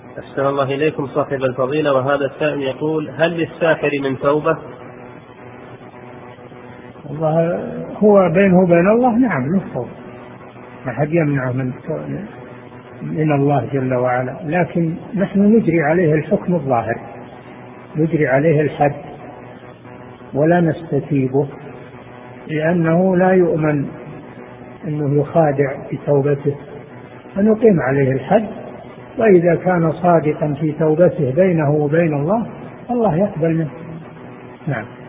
أحسن الله إليكم صاحب الفضيلة. وهذا السائل يقول: هل للساحر من توبة؟ والله هو بينه وبين الله نعم له توبة، ما حد يمنعه من الله جل وعلا، لكن نحن نجري عليه الحكم الظاهر، نجري عليه الحد ولا نستتيبه، لأنه لا يؤمن أنه يخادع بتوبته، فنقيم عليه الحد، وإذا كان صادقا في توبته بينه وبين الله الله يقبل منه. نعم.